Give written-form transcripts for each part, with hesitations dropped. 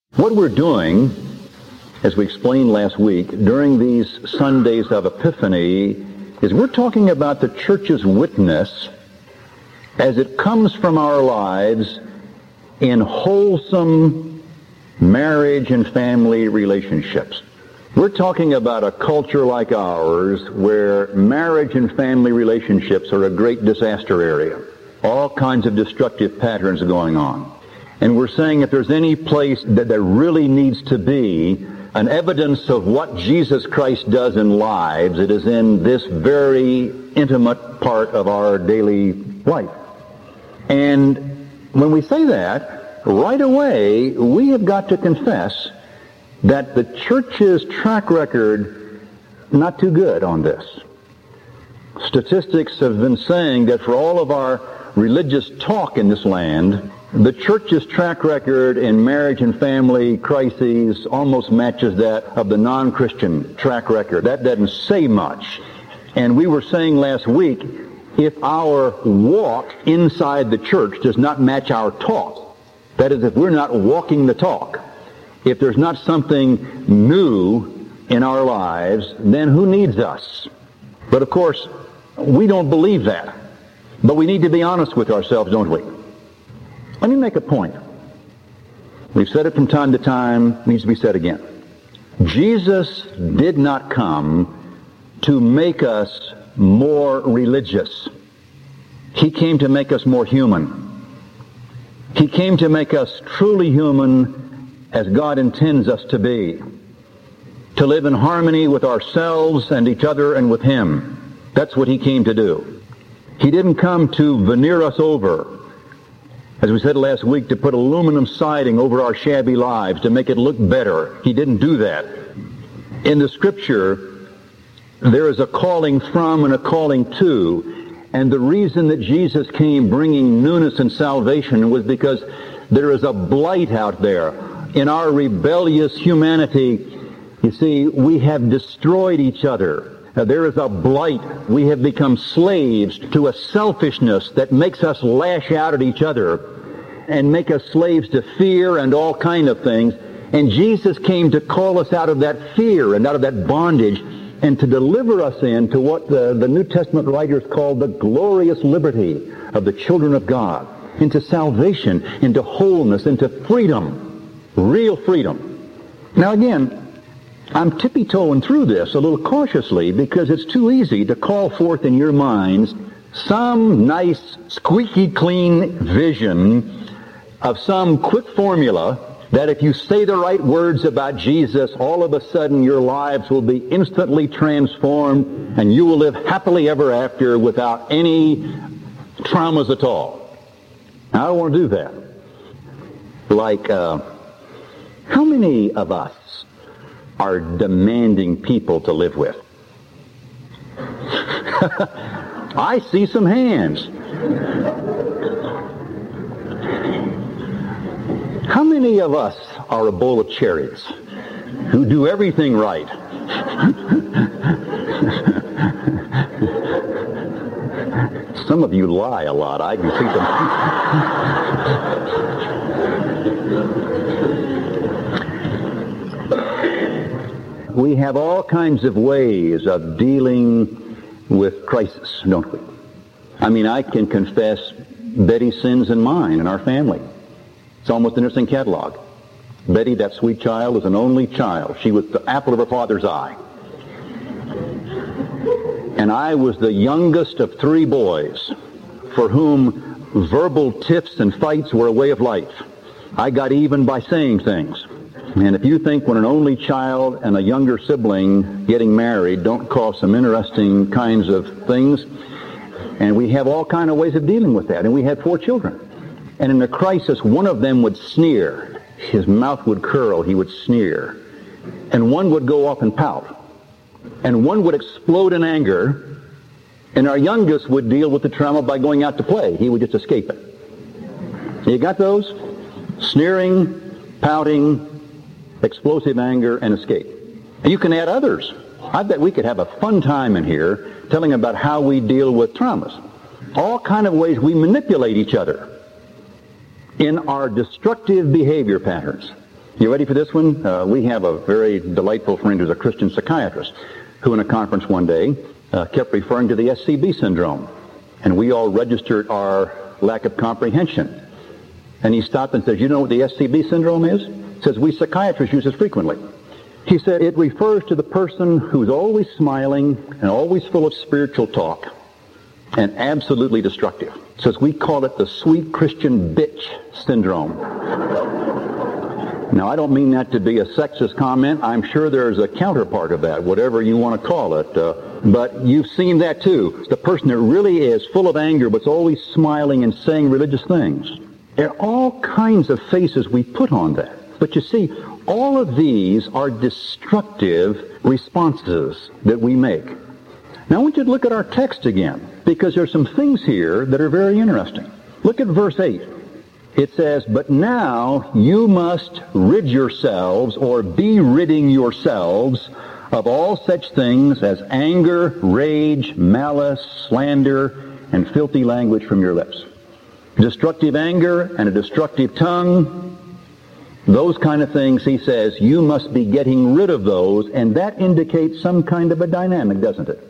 What we're doing, as we explained last week, during these Sundays of Epiphany, is we're talking about the church's witness as it comes from our lives in wholesome marriage and family relationships. We're talking about a culture like ours where marriage and family relationships are a great disaster area. All kinds of destructive patterns are going on. And we're saying if there's any place that there really needs to be an evidence of what Jesus Christ does in lives, it is in this very intimate part of our daily life. And when we say that, right away, we have got to confess that the church's track record, not too good on this. Statistics have been saying that for all of our religious talk in this land, the church's track record in marriage and family crises almost matches that of the non-Christian track record. That doesn't say much. And we were saying last week, if our walk inside the church does not match our talk, that is, if we're not walking the talk, if there's not something new in our lives, then who needs us? But of course, we don't believe that. But we need to be honest with ourselves, don't we? Let me make a point. We've said it from time to time, it needs to be said again. Jesus did not come to make us more religious. He came to make us more human. He came to make us truly human as God intends us to be, to live in harmony with ourselves and each other and with Him. That's what He came to do. He didn't come to veneer us over, as we said last week, to put aluminum siding over our shabby lives to make it look better. He didn't do that. In the Scripture, there is a calling from and a calling to, and the reason that Jesus came bringing newness and salvation was because there is a blight out there. In our rebellious humanity, you see, we have destroyed each other. There is a blight. We have become slaves to a selfishness that makes us lash out at each other and make us slaves to fear and all kind of things. And Jesus came to call us out of that fear and out of that bondage and to deliver us into what the New Testament writers call the glorious liberty of the children of God, into salvation, into wholeness, into freedom, real freedom. Now again, I'm tippy-toeing through this a little cautiously because it's too easy to call forth in your minds some nice, squeaky clean vision of some quick formula that if you say the right words about Jesus, all of a sudden your lives will be instantly transformed and you will live happily ever after without any traumas at all. I don't want to do that. Like, how many of us are demanding people to live with? I see some hands. How many of us are a bowl of cherries who do everything right? Some of you lie a lot. I can see them. We have all kinds of ways of dealing with crisis, don't we? I mean, I can confess Betty's sins and mine in our family. It's almost an interesting catalog. Betty, that sweet child, is an only child. She was the apple of her father's eye. And I was the youngest of three boys for whom verbal tiffs and fights were a way of life. I got even by saying things. And if you think when an only child and a younger sibling getting married don't cause some interesting kinds of things, and we have all kind of ways of dealing with that. And we had 4 children. And in a crisis, one of them would sneer. His mouth would curl. He would sneer. And one would go off and pout. And one would explode in anger. And our youngest would deal with the trauma by going out to play. He would just escape it. You got those? Sneering, pouting, explosive anger, and escape. And you can add others. I bet we could have a fun time in here telling about how we deal with traumas. All kind of ways we manipulate each other in our destructive behavior patterns. You ready for this one? We have a very delightful friend who's a Christian psychiatrist who in a conference one day kept referring to the SCB syndrome. And we all registered our lack of comprehension. And he stopped and says, you know what the SCB syndrome is? He says, we psychiatrists use it frequently. He said, it refers to the person who's always smiling and always full of spiritual talk and absolutely destructive. He says, we call it the sweet Christian bitch syndrome. Now, I don't mean that to be a sexist comment. I'm sure there's a counterpart of that, whatever you want to call it. But you've seen that too. It's the person that really is full of anger but's always smiling and saying religious things. There are all kinds of faces we put on that. But you see, all of these are destructive responses that we make. Now, I want you to look at our text again, because there's some things here that are very interesting. Look at verse 8. It says, but now you must rid yourselves, or be ridding yourselves, of all such things as anger, rage, malice, slander, and filthy language from your lips. Destructive anger and a destructive tongue, those kind of things, he says, you must be getting rid of those, and that indicates some kind of a dynamic, doesn't it?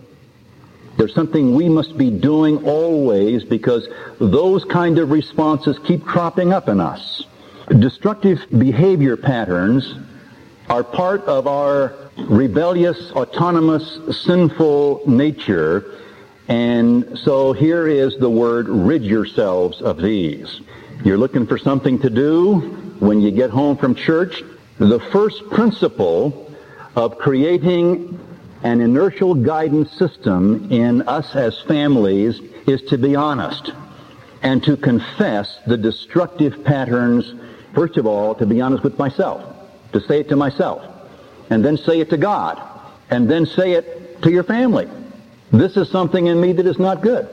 There's something we must be doing always, because those kind of responses keep cropping up in us. Destructive behavior patterns are part of our rebellious, autonomous, sinful nature. And so here is the word, rid yourselves of these. You're looking for something to do when you get home from church. The first principle of creating an inertial guidance system in us as families is to be honest and to confess the destructive patterns. First of all, to be honest with myself, to say it to myself, and then say it to God, and then say it to your family. This is something in me that is not good.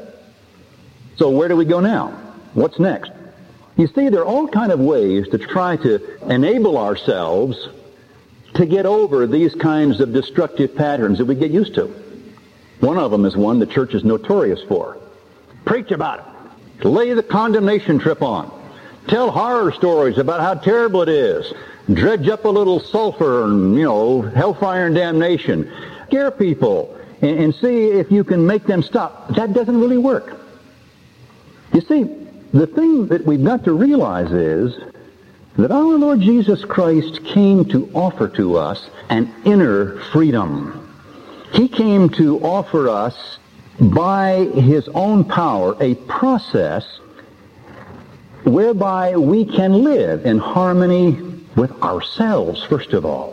So where do we go now? What's next? You see, there are all kinds of ways to try to enable ourselves to get over these kinds of destructive patterns that we get used to. One of them is one the church is notorious for. Preach about it. Lay the condemnation trip on. Tell horror stories about how terrible it is. Dredge up a little sulfur and, hellfire and damnation. Scare people and see if you can make them stop. That doesn't really work. You see, the thing that we've got to realize is that our Lord Jesus Christ came to offer to us an inner freedom. He came to offer us, by his own power, a process whereby we can live in harmony with ourselves, first of all,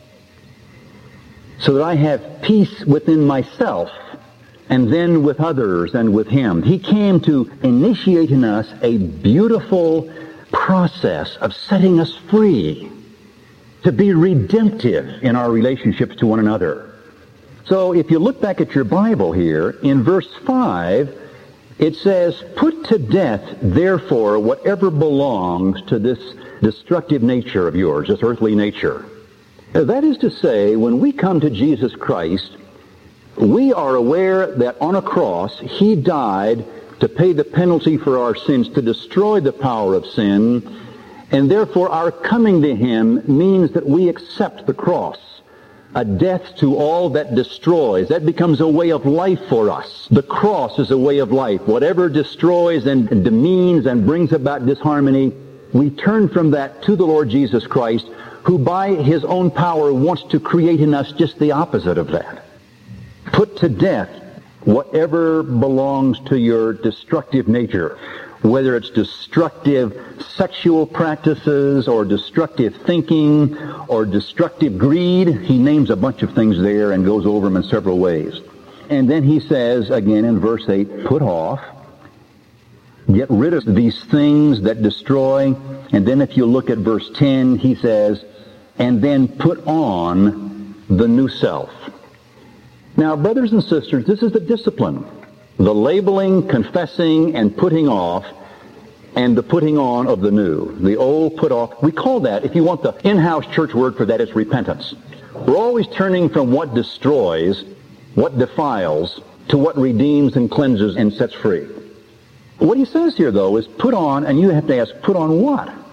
so that I have peace within myself and then with others and with him. He came to initiate in us a beautiful process of setting us free, to be redemptive in our relationships to one another. So if you look back at your Bible here, in verse 5, it says, put to death, therefore, whatever belongs to this destructive nature of yours, this earthly nature. That is to say, when we come to Jesus Christ, we are aware that on a cross, he died to pay the penalty for our sins, to destroy the power of sin, and therefore our coming to him means that we accept the cross, a death to all that destroys. That becomes a way of life for us. The cross is a way of life. Whatever destroys and demeans and brings about disharmony, we turn from that to the Lord Jesus Christ, who by his own power wants to create in us just the opposite of that. Put to death whatever belongs to your destructive nature, whether it's destructive sexual practices or destructive thinking or destructive greed. He names a bunch of things there and goes over them in several ways. And then he says, again in verse 8, put off, get rid of these things that destroy. And then if you look at verse 10, he says, and then put on the new self. Now, brothers and sisters, this is the discipline. The labeling, confessing, and putting off, and the putting on of the new. The old put off. We call that, if you want the in-house church word for that, it's repentance. We're always turning from what destroys, what defiles, to what redeems and cleanses and sets free. What he says here, though, is put on, and you have to ask, put on what?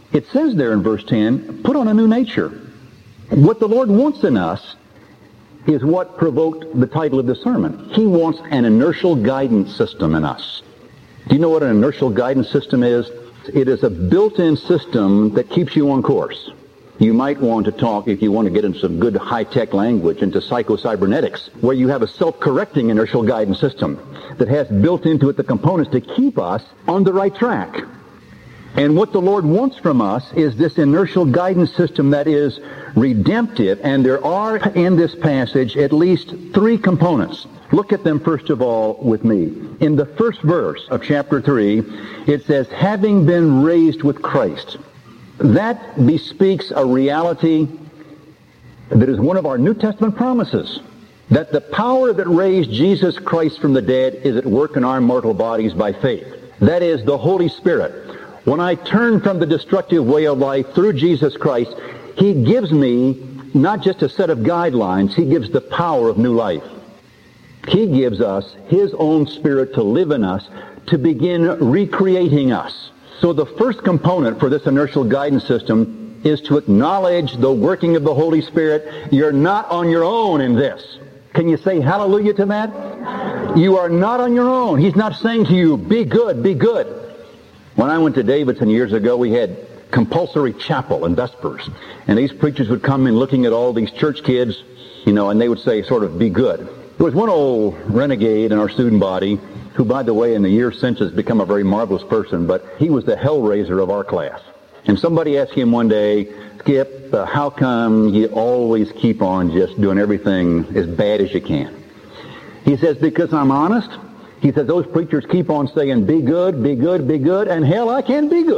It says there in verse 10, put on a new nature. What the Lord wants in us is what provoked the title of this sermon. He wants an inertial guidance system in us. Do you know what an inertial guidance system is? It is a built-in system that keeps you on course. You might want to talk, if you want to get into some good high-tech language, into psycho-cybernetics, where you have a self-correcting inertial guidance system that has built into it the components to keep us on the right track. And what the Lord wants from us is this inertial guidance system that is redemptive, and there are in this passage at least three components. Look at them first of all with me. In the first verse of chapter 3, it says, having been raised with Christ. That bespeaks a reality that is one of our New Testament promises, that the power that raised Jesus Christ from the dead is at work in our mortal bodies by faith. That is the Holy Spirit. When I turn from the destructive way of life through Jesus Christ, He gives me not just a set of guidelines, He gives the power of new life. He gives us His own Spirit to live in us, to begin recreating us. So the first component for this inertial guidance system is to acknowledge the working of the Holy Spirit. You're not on your own in this. Can you say hallelujah to that? You are not on your own. He's not saying to you, be good, be good. When I went to Davidson years ago, we had compulsory chapel and vespers. And these preachers would come in looking at all these church kids, and they would say sort of, be good. There was one old renegade in our student body who, by the way, in the years since has become a very marvelous person, but he was the hellraiser of our class. And somebody asked him one day, Skip, how come you always keep on just doing everything as bad as you can? He says, because I'm honest. He says, those preachers keep on saying, be good, be good, be good, and hell, I can't be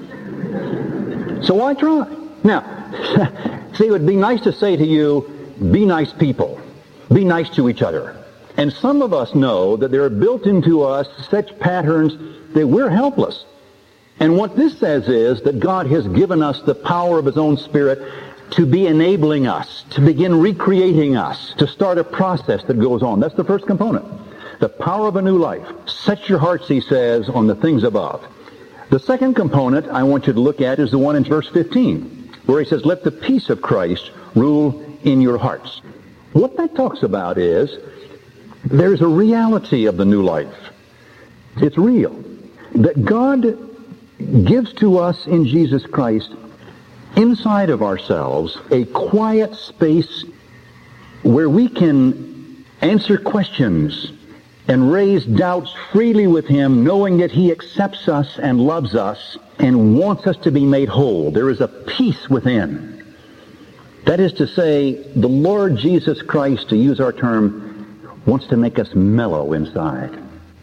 good. So why try? Now, see, it would be nice to say to you, be nice people. Be nice to each other. And some of us know that there are built into us such patterns that we're helpless. And what this says is that God has given us the power of His own Spirit to be enabling us, to begin recreating us, to start a process that goes on. That's the first component. The power of a new life. Set your hearts, he says, on the things above. The second component I want you to look at is the one in verse 15, where he says, let the peace of Christ rule in your hearts. What that talks about is there's a reality of the new life. It's real. That God gives to us in Jesus Christ, inside of ourselves, a quiet space where we can answer questions and raise doubts freely with Him, knowing that He accepts us and loves us and wants us to be made whole. There is a peace within. That is to say, the Lord Jesus Christ, to use our term, wants to make us mellow inside,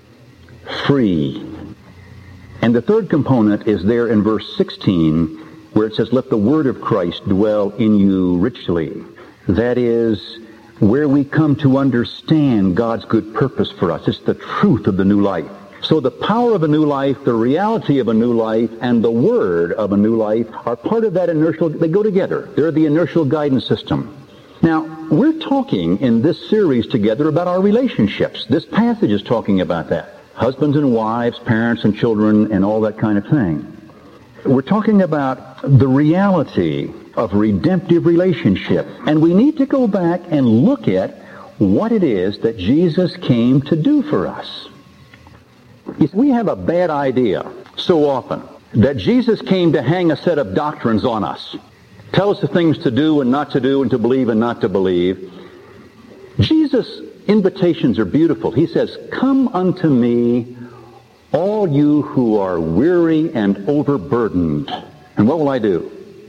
free. And the third component is there in verse 16, where it says, let the word of Christ dwell in you richly. That is where we come to understand God's good purpose for us. It's the truth of the new life. So the power of a new life, the reality of a new life, and the word of a new life are part of that inertial, they go together. They're the inertial guidance system. Now, we're talking in this series together about our relationships. This passage is talking about that. Husbands and wives, parents and children, and all that kind of thing. We're talking about the reality of redemptive relationship. And we need to go back and look at what it is that Jesus came to do for us. You see, we have a bad idea so often that Jesus came to hang a set of doctrines on us. Tell us the things to do and not to do and to believe and not to believe. Jesus' invitations are beautiful. He says, come unto me, all you who are weary and overburdened. And what will I do?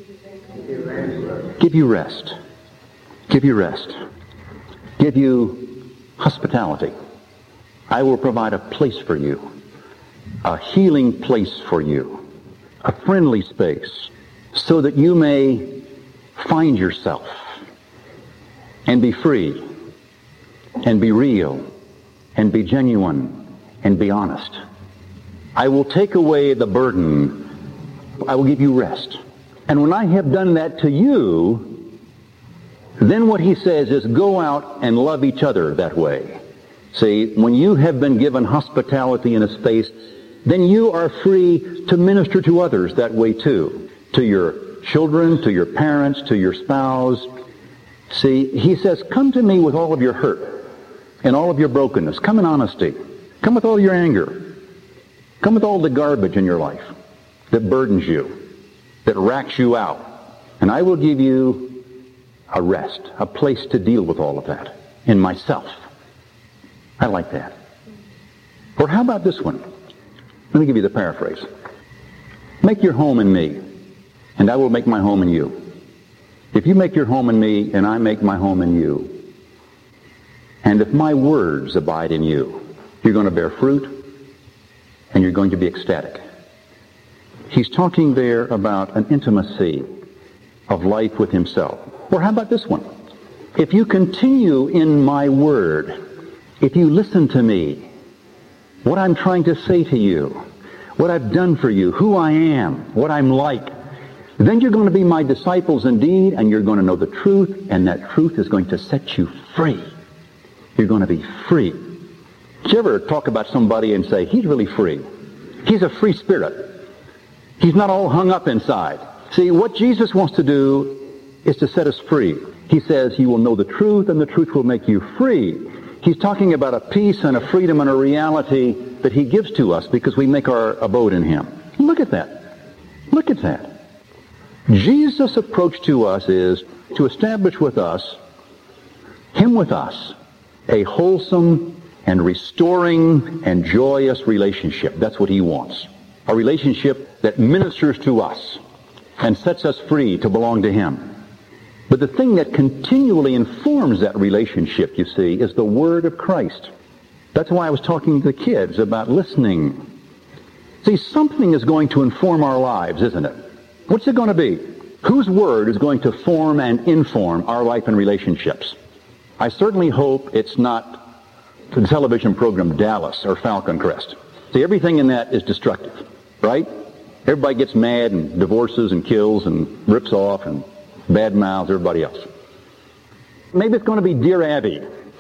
Give you rest. Give you rest. Give you hospitality. I will provide a place for you, a healing place for you, a friendly space, so that you may find yourself and be free and be real and be genuine and be honest. I will take away the burden. I will give you rest. And when I have done that to you, then what he says is go out and love each other that way. See, when you have been given hospitality in a space, then you are free to minister to others that way too. to your children, to your parents, to your spouse. See, he says, come to me with all of your hurt and all of your brokenness. Come in honesty. Come with all your anger. Come with all the garbage in your life that burdens you, that racks you out. And I will give you a rest, a place to deal with all of that in myself. I like that. Or how about this one? Let me give you the paraphrase. Make your home in me, and I will make my home in you. If you make your home in me, and I make my home in you, and if my words abide in you, you're going to bear fruit, and you're going to be ecstatic. He's talking there about an intimacy of life with himself. Or how about this one? If you continue in my word, if you listen to me, what I'm trying to say to you, what I've done for you, who I am, what I'm like, then you're going to be my disciples indeed, and you're going to know the truth, and that truth is going to set you free. You're going to be free. Did you ever talk about somebody and say, he's really free? He's a free spirit. He's not all hung up inside. See, what Jesus wants to do is to set us free. He says, you will know the truth, and the truth will make you free. He's talking about a peace and a freedom and a reality that he gives to us because we make our abode in him. Look at that. Look at that. Jesus' approach to us is to establish with us, him with us, a wholesome and restoring and joyous relationship. That's what he wants. A relationship that ministers to us and sets us free to belong to him. But the thing that continually informs that relationship, you see, is the Word of Christ. That's why I was talking to the kids about listening. See, something is going to inform our lives, isn't it? What's it going to be? Whose Word is going to form and inform our life and relationships? I certainly hope it's not the television program Dallas or Falcon Crest. See, everything in that is destructive, right? Everybody gets mad and divorces and kills and rips off and bad mouths everybody else. Maybe it's going to be Dear Abby.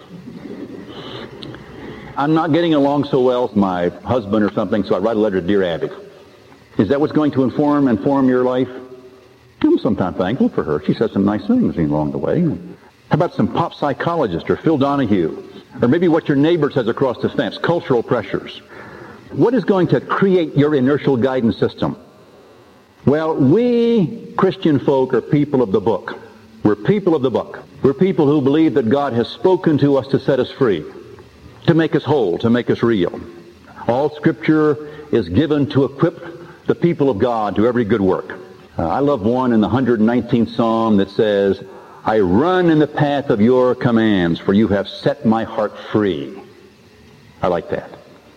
I'm not getting along so well with my husband or something, so I write a letter to Dear Abby. Is that what's going to inform your life? I'm sometimes thankful for her. She said some nice things along the way. How about some pop psychologist or Phil Donahue? Or maybe what your neighbor says across the fence, cultural pressures. What is going to create your inertial guidance system? Well, we Christian folk are people of the book. We're people of the book. We're people who believe that God has spoken to us to set us free, to make us whole, to make us real. All Scripture is given to equip the people of God to every good work. I love one in the 119th Psalm that says, I run in the path of your commands, for you have set my heart free. I like that.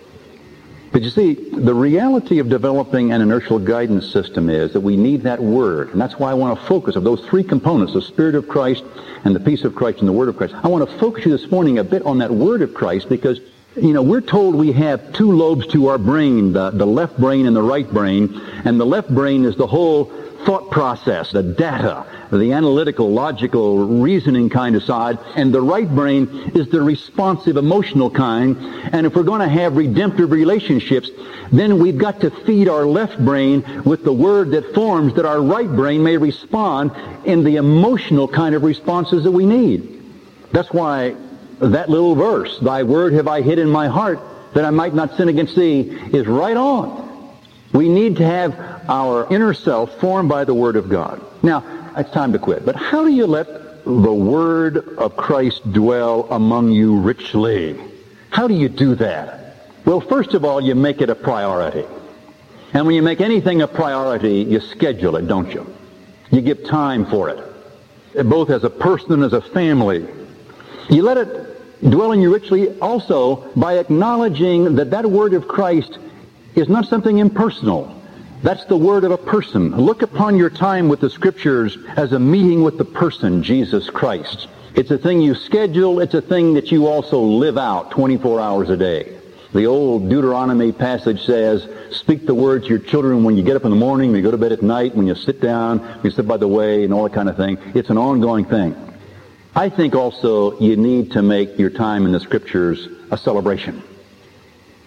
But you see, the reality of developing an inertial guidance system is that we need that Word. And that's why I want to focus on those three components, the Spirit of Christ and the peace of Christ and the Word of Christ. I want to focus you this morning a bit on that Word of Christ because, you know, we're told we have two lobes to our brain, the left brain and the right brain. And the left brain is the whole thought process, the data, the analytical, logical, reasoning kind of side, and the right brain is the responsive, emotional kind. And if we're going to have redemptive relationships, then we've got to feed our left brain with the Word that forms that our right brain may respond in the emotional kind of responses that we need. That's why that little verse, thy word have I hid in my heart that I might not sin against thee, is right on. We need to have our inner self formed by the Word of God. Now, it's time to quit. But how do you let the Word of Christ dwell among you richly? How do you do that? Well, first of all, you make it a priority. And when you make anything a priority, you schedule it, don't you? You give time for it, both as a person and as a family. You let it dwell in you richly also by acknowledging that that Word of Christ is not something impersonal. That's the word of a person. Look upon your time with the Scriptures as a meeting with the person, Jesus Christ. It's a thing you schedule. It's a thing that you also live out 24 hours a day. The old Deuteronomy passage says, speak the word to your children when you get up in the morning, when you go to bed at night, when you sit down, when you sit by the way, and all that kind of thing. It's an ongoing thing. I think also you need to make your time in the Scriptures a celebration.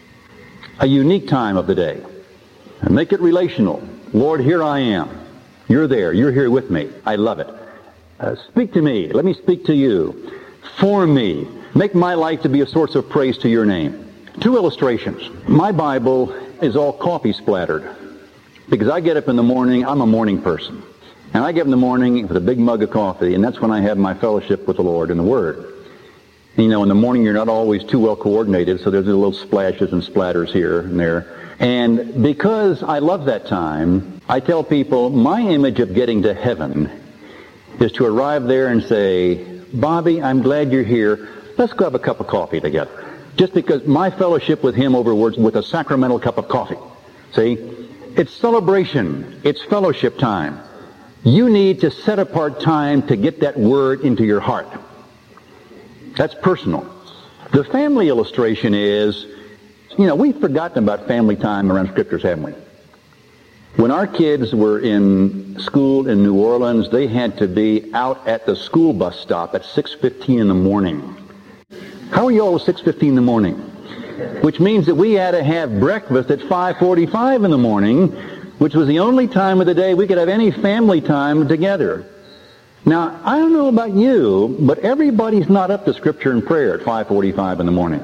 A unique time of the day. And make it relational. Lord, here I am. You're there. You're here with me. I love it. Speak to me. Let me speak to you. Form me. Make my life to be a source of praise to your name. 2 illustrations. My Bible is all coffee splattered because I get up in the morning. I'm a morning person. And I get up in the morning with a big mug of coffee, and that's when I have my fellowship with the Lord in the Word. You know, in the morning you're not always too well coordinated, so there's little splashes and splatters here and there. And because I love that time, I tell people my image of getting to heaven is to arrive there and say, Bobby, I'm glad you're here. Let's go have a cup of coffee together. Just because my fellowship with him over words with a sacramental cup of coffee. See? It's celebration. It's fellowship time. You need to set apart time to get that word into your heart. That's personal. The family illustration is, you know, we've forgotten about family time around Scriptures, haven't we? When our kids were in school in New Orleans, they had to be out at the school bus stop at 6:15 in the morning. How are you all at 6:15 in the morning? Which means that we had to have breakfast at 5:45 in the morning, which was the only time of the day we could have any family time together. Now, I don't know about you, but everybody's not up to Scripture and prayer at 5:45 in the morning.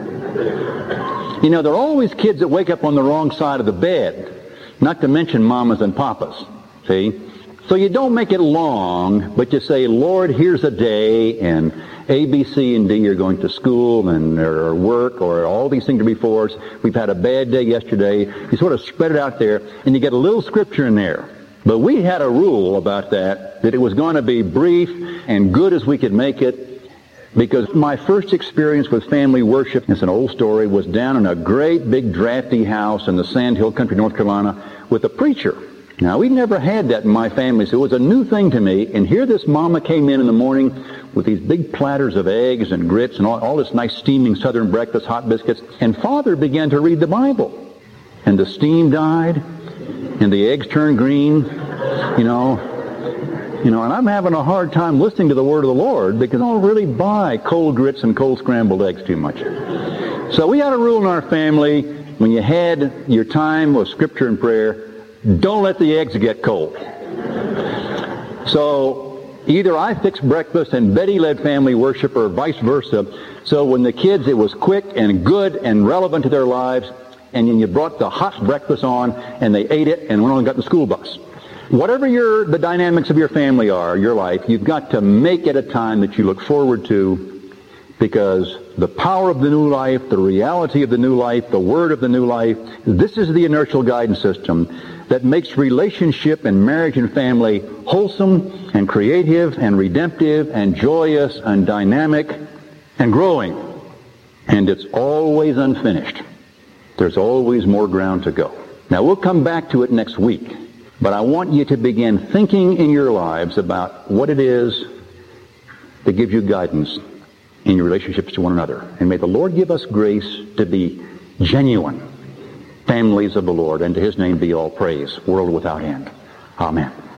You know, there are always kids that wake up on the wrong side of the bed, not to mention mamas and papas, see? So you don't make it long, but you say, Lord, here's a day, and A, B, C, and D are going to school and or work or all these things are before us. We've had a bad day yesterday. You sort of spread it out there, and you get a little Scripture in there. But we had a rule about that it was going to be brief and good as we could make it, because my first experience with family worship, it's an old story, was down in a great big drafty house in the Sand Hill country, North Carolina, with a preacher. Now, we'd never had that in my family, so it was a new thing to me. And here this mama came in the morning with these big platters of eggs and grits and all this nice steaming southern breakfast, hot biscuits. And Father began to read the Bible. And the steam died, and the eggs turned green, and I'm having a hard time listening to the Word of the Lord because I don't really buy cold grits and cold scrambled eggs too much. So we had a rule in our family, when you had your time with Scripture and prayer, don't let the eggs get cold. So either I fixed breakfast and Betty led family worship or vice versa. So when the kids, it was quick and good and relevant to their lives, and then you brought the hot breakfast on and they ate it and went on and got the school bus. Whatever the dynamics of your family are, your life, you've got to make it a time that you look forward to, because the power of the new life, the reality of the new life, the word of the new life, this is the inertial guidance system that makes relationship and marriage and family wholesome and creative and redemptive and joyous and dynamic and growing. And it's always unfinished. There's always more ground to go. Now, we'll come back to it next week. But I want you to begin thinking in your lives about what it is that gives you guidance in your relationships to one another. And may the Lord give us grace to be genuine families of the Lord, and to His name be all praise, world without end. Amen.